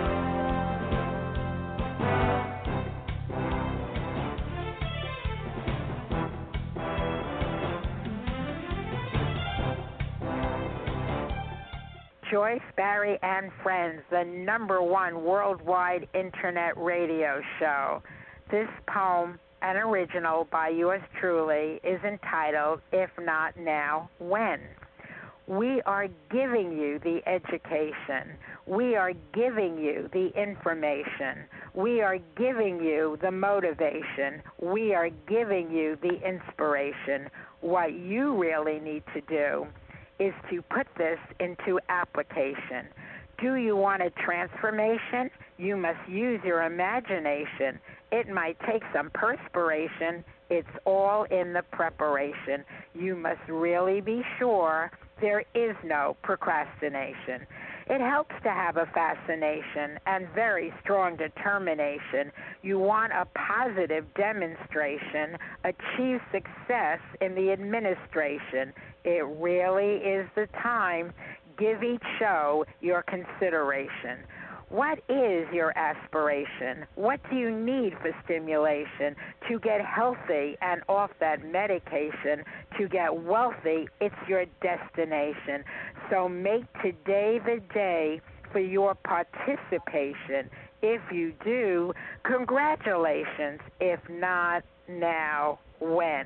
Joyce, Barry, and Friends, the #1 worldwide internet radio show. This poem, an original by yours truly, is entitled, If Not Now, When? We are giving you the education. We are giving you the information. We are giving you the motivation. We are giving you the inspiration. What you really need to do is to put this into application. Do you want a transformation? You must use your imagination. It might take some perspiration. It's all in the preparation. You must really be sure there is no procrastination. It helps to have a fascination and very strong determination. You want a positive demonstration, achieve success in the administration. It really is the time. Give each show your consideration. What is your aspiration? What do you need for stimulation to get healthy and off that medication? To get wealthy, it's your destination. So make today the day for your participation. If you do, congratulations. If not now, when?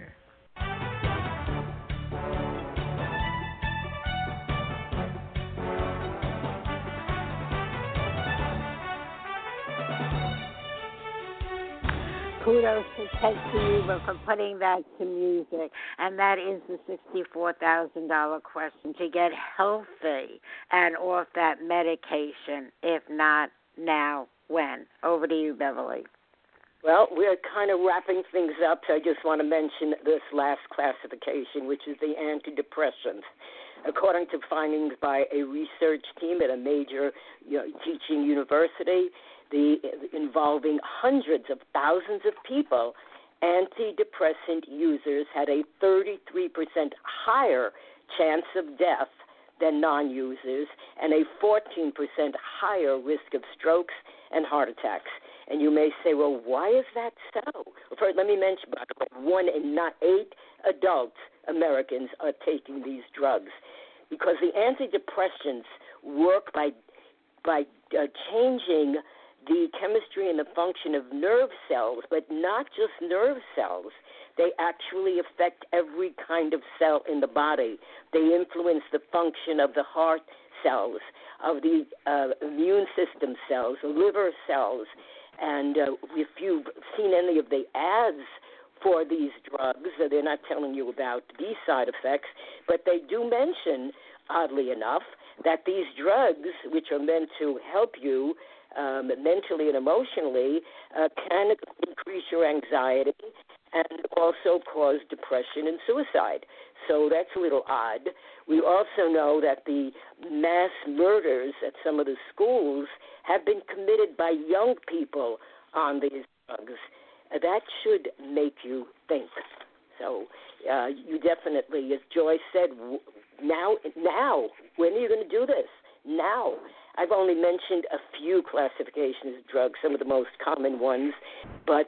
Kudos to you for putting that to music. And that is the $64,000 question, to get healthy and off that medication. If not now, when? Over to you, Beverly.
Well, we're kind of wrapping things up, so I just want to mention this last classification, which is the antidepressants. According to findings by a research team at a major teaching university, involving hundreds of thousands of people, antidepressant users had a 33% higher chance of death than non-users and a 14% higher risk of strokes and heart attacks. And you may say, well, why is that so? First, let me mention, by the way, 1 in 8 adult Americans are taking these drugs because the antidepressants work by changing the chemistry and the function of nerve cells, but not just nerve cells. They actually affect every kind of cell in the body. They influence the function of the heart cells, of the immune system cells, liver cells. And if you've seen any of the ads for these drugs, they're not telling you about these side effects, but they do mention, oddly enough, that these drugs, which are meant to help you mentally and emotionally, can increase your anxiety and also cause depression and suicide. So that's a little odd. We also know that the mass murders at some of the schools have been committed by young people on these drugs. That should make you think. So you definitely, as Joyce said, now, when are you going to do this? Now. I've only mentioned a few classifications of drugs, some of the most common ones, but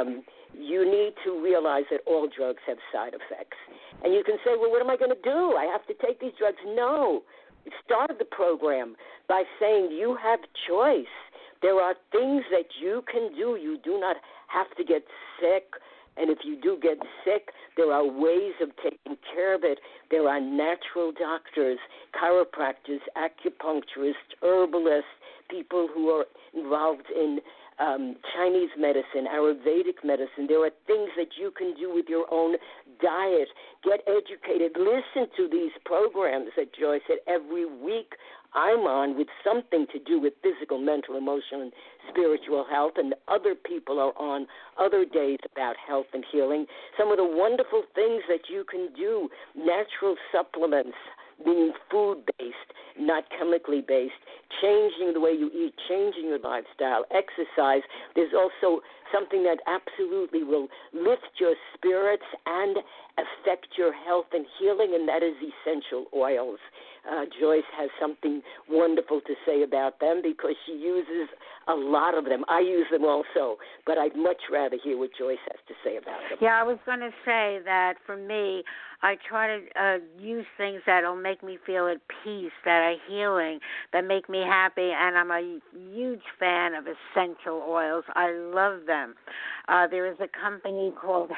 you need to realize that all drugs have side effects. And you can say, well, what am I going to do? I have to take these drugs. No. Start the program by saying you have choice. There are things that you can do. You do not have to get sick. And if you do get sick, there are ways of taking care of it. There are natural doctors, chiropractors, acupuncturists, herbalists, people who are involved in Chinese medicine, Ayurvedic medicine. There are things that you can do with your own diet. Get educated. Listen to these programs that Joyce said every week I'm on with something to do with physical, mental, emotional, and spiritual health, and other people are on other days about health and healing. Some of the wonderful things that you can do, natural supplements, meaning food-based, not chemically-based, changing the way you eat, changing your lifestyle, exercise. There's also something that absolutely will lift your spirits and affect your health and healing, and that is essential oils. Joyce has something wonderful to say about them because she uses a lot of them. I use them also, but I'd much rather hear what Joyce has to say about them.
Yeah, I was going to say that for me, I try to use things that will make me feel at peace, that are healing, that make me happy, and I'm a huge fan of essential oils. I love them. There is a company called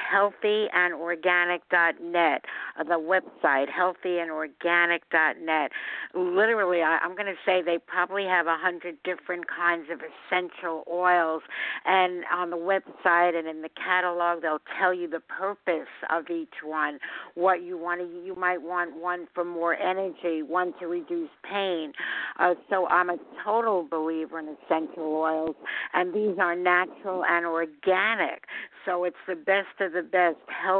healthyandorganic.net, the website, healthyandorganic.net. Literally, I'm going to say they probably have 100 different kinds of essential oils, and on the website and in the catalog, they'll tell you the purpose of each one, what you want to. You might want one for more energy, one to reduce pain. So I'm a total believer in essential oils, and these are natural and organic. So it's the best of the best,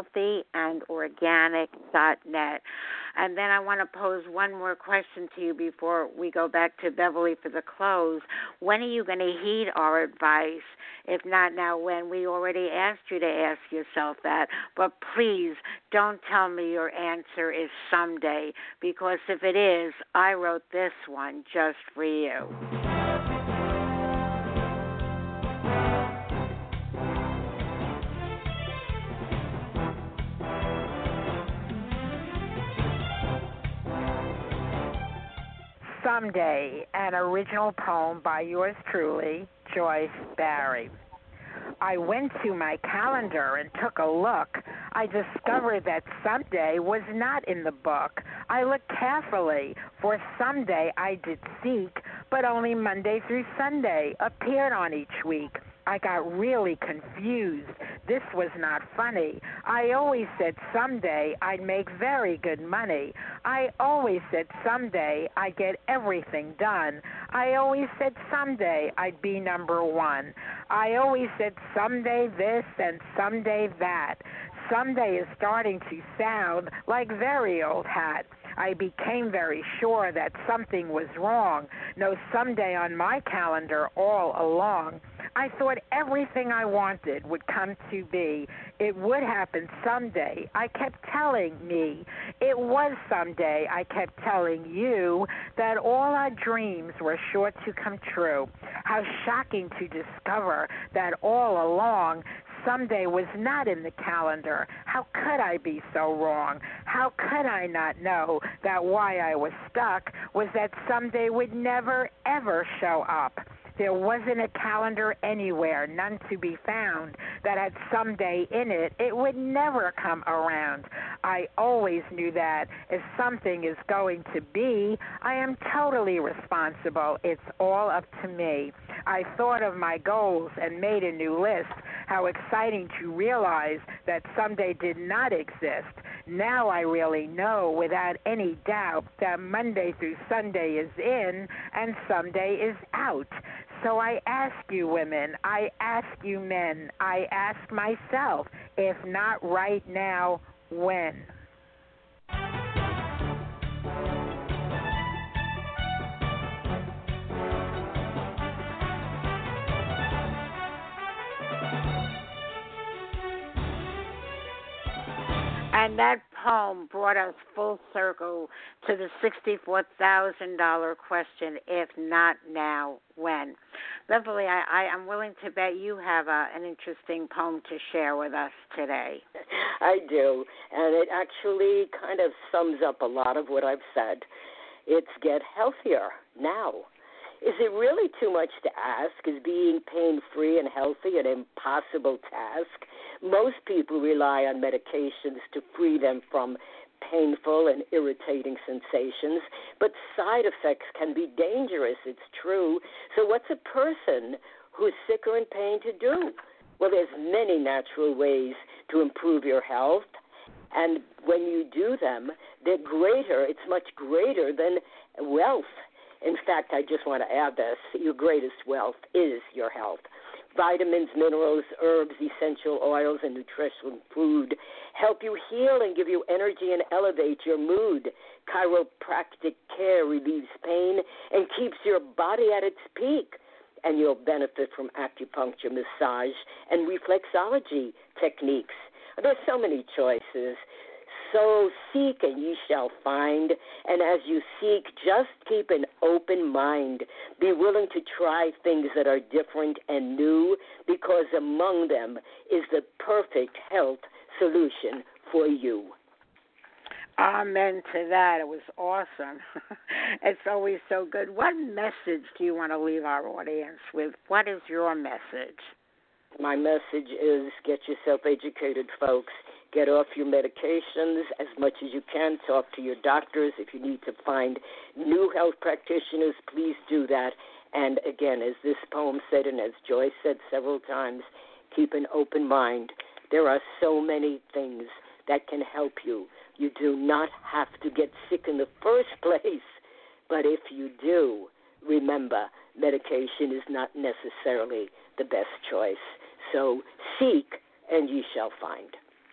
healthyandorganic.net. And then I want to pose one more question to you before we go back to Beverly for the close. When are you going to heed our advice? If not now, when? We already asked you to ask yourself that. But please don't tell me your answer is someday, because if it is, I wrote this one just for you.
Someday, an original poem by yours truly, Joyce Barry. I went to my calendar and took a look. I discovered that someday was not in the book. I looked carefully, for someday I did seek, but only Monday through Sunday appeared on each week. I got really confused. This was not funny. I always said someday I'd make very good money. I always said someday I'd get everything done. I always said someday I'd be number one. I always said someday this and someday that. Someday is starting to sound like very old hat. I became very sure that something was wrong. No someday on my calendar all along. I thought everything I wanted would come to be. It would happen someday. I kept telling me. It was someday. I kept telling you that all our dreams were sure to come true. How shocking to discover that all along someday was not in the calendar. How could I be so wrong? How could I not know that why I was stuck was that someday would never, ever show up? There wasn't a calendar anywhere, none to be found, that had someday in it. It would never come around. I always knew that if something is going to be, I am totally responsible. It's all up to me. I thought of my goals and made a new list. How exciting to realize that someday did not exist. Now I really know without any doubt that Monday through Sunday is in and someday is out. So I ask you women, I ask you men, I ask myself, if not right now, when?
And that poem brought us full circle to the $64,000 question, if not now, when? Beverly, I'm willing to bet you have an interesting poem to share with us today.
I do, and it actually kind of sums up a lot of what I've said. It's get healthier now. Is it really too much to ask? Is being pain-free and healthy an impossible task? Most people rely on medications to free them from painful and irritating sensations, but side effects can be dangerous, it's true. So what's a person who's sick or in pain to do? Well, there's many natural ways to improve your health, and when you do them, they're greater. It's much greater than wealth. In fact, I just want to add this. Your greatest wealth is your health. Vitamins, minerals, herbs, essential oils, and nutritional food help you heal and give you energy and elevate your mood. Chiropractic care relieves pain and keeps your body at its peak. And you'll benefit from acupuncture, massage, and reflexology techniques. There's so many choices. So seek and ye shall find, and as you seek, just keep an open mind. Be willing to try things that are different and new, because among them is the perfect health solution for you.
Amen to that. It was awesome. It's always so good. What message do you want to leave our audience with? What is your message?
My message is get yourself educated, folks. Get off your medications as much as you can. Talk to your doctors. If you need to find new health practitioners, please do that. And again, as this poem said and as Joyce said several times, keep an open mind. There are so many things that can help you. You do not have to get sick in the first place. But if you do, remember, medication is not necessarily the best choice. So seek and ye shall find.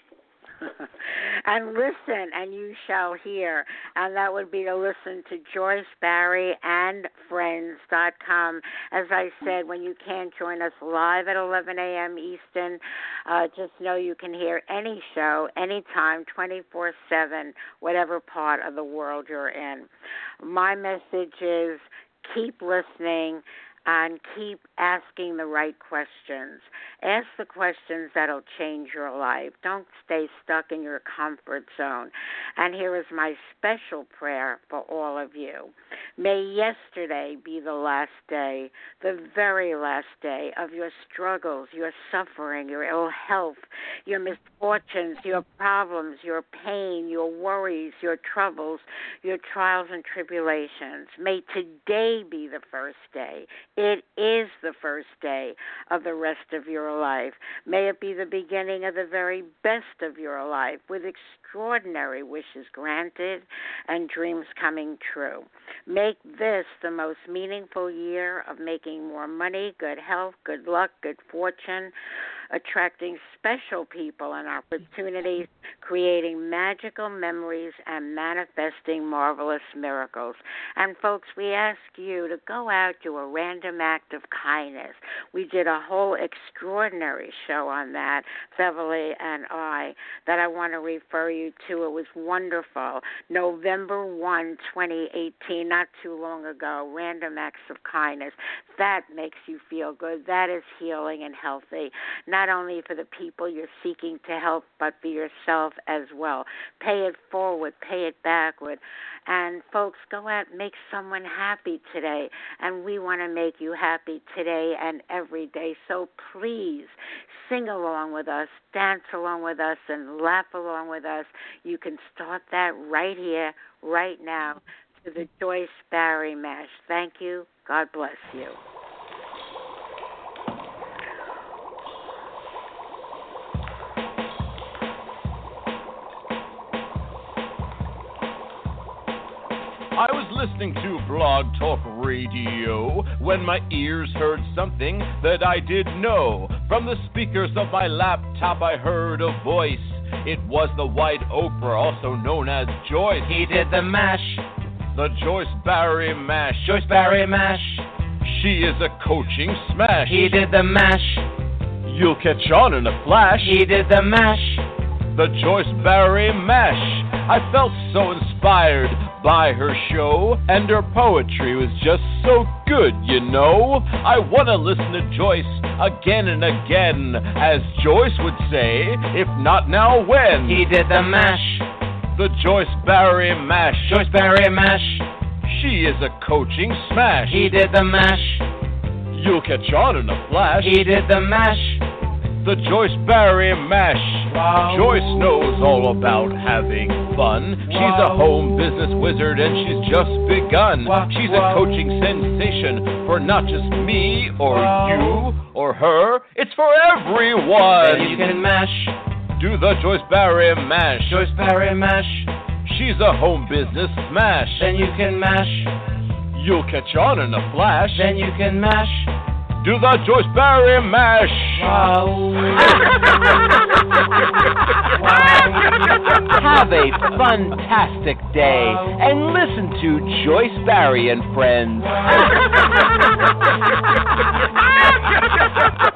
And listen, and you shall hear. And that would be to listen to Joyce Barry and Friends.com. As I said, when you can't join us live at 11 a.m. Eastern, just know you can hear any show, anytime, 24/7, whatever part of the world you're in. My message is keep listening and keep asking the right questions. Ask the questions that'll change your life. Don't stay stuck in your comfort zone. And here is my special prayer for all of you. May yesterday be the last day, the very last day of your struggles, your suffering, your ill health, your misfortunes, your problems, your pain, your worries, your troubles, your trials and tribulations. May today be the first day. It is the first day of the rest of your life. May it be the beginning of the very best of your life, with extraordinary wishes granted and dreams coming true. Make this the most meaningful year of making more money, good health, good luck, good fortune, attracting special people and opportunities, creating magical memories, and manifesting marvelous miracles. And folks, we ask you to go out, do a random act of kindness. We did a whole extraordinary show on that, Beverly and I, that I want to refer you to. It was wonderful. November 1, 2018, not too long ago, random acts of kindness. That makes you feel good. That is healing and healthy. Not not only for the people you're seeking to help, but for yourself as well. Pay it forward, pay it backward. And folks, go out and make someone happy today. And we want to make you happy today and every day. So please sing along with us, dance along with us, and laugh along with us. You can start that right here, right now, to the Joyce Barrie Mash. Thank you. God bless you.
I was listening to Blog Talk Radio when my ears heard something that I didn't know. From the speakers of my laptop I heard a voice. It was the White Oprah, also known as Joyce.
He did the mash.
The Joyce Barrie Mash.
Joyce Barrie Mash.
She is a coaching smash.
He did the mash.
You'll catch on in a flash.
He did the mash.
The Joyce Barrie Mash. I felt so inspired by her show, and her poetry was just so good, you know. I want to listen to Joyce again and again, as Joyce would say, if not now, when?
He did the mash.
The Joyce Barrie Mash.
Joyce Barrie Mash.
She is a coaching smash.
He did the mash.
You'll catch on in a flash.
He did the mash.
The Joyce Barrie Mash.
Wow.
Joyce knows all about having fun.
Wow.
She's a home business wizard and she's just begun.
Wow.
She's a coaching sensation for not just me or you or her. It's for everyone.
Then you can mash.
Do the Joyce Barrie Mash.
Joyce Barrie Mash.
She's a home business smash.
Then you can mash.
You'll catch on in a flash.
Then you can mash.
Do the Joyce Barrie Mash.
Wow.
Have a fantastic day and listen to Joyce Barrie and Friends.